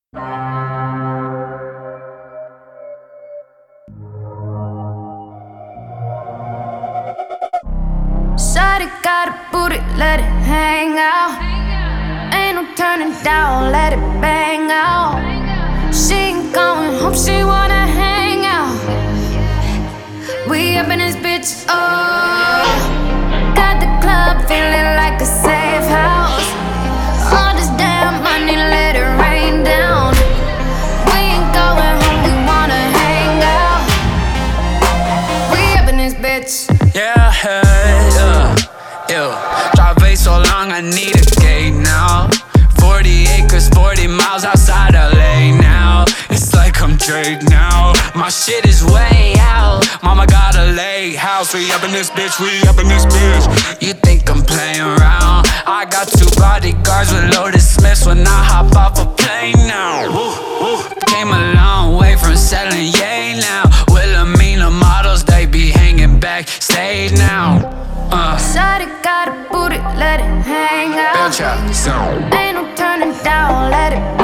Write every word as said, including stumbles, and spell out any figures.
Shawty got a booty, let it hang out. Ain't no turning down, let it bang out. She ain't going home, she wanna hang out. We up in this bitch, oh. Got the club feeling like a safe house. All this damn money, let it rain down. We ain't going home, we wanna hang out. We up in this bitch. Yeah, yeah, yeah. Drive so long, I need a gate now. Forty acres, forty miles outside L A now. It's like I'm Drake now. My shit is way out. Mama got a lake house. We up in this bitch, we up in this bitch. You think I'm playing around? I got two bodyguards with loaded Smiths when I hop off a plane now. Woo, woo. Came a long way from selling yay now. Wilhelmina models, they be hanging back, stay now. Uh. Shawty got a booty, let it hang out. Ain't no turning down, let it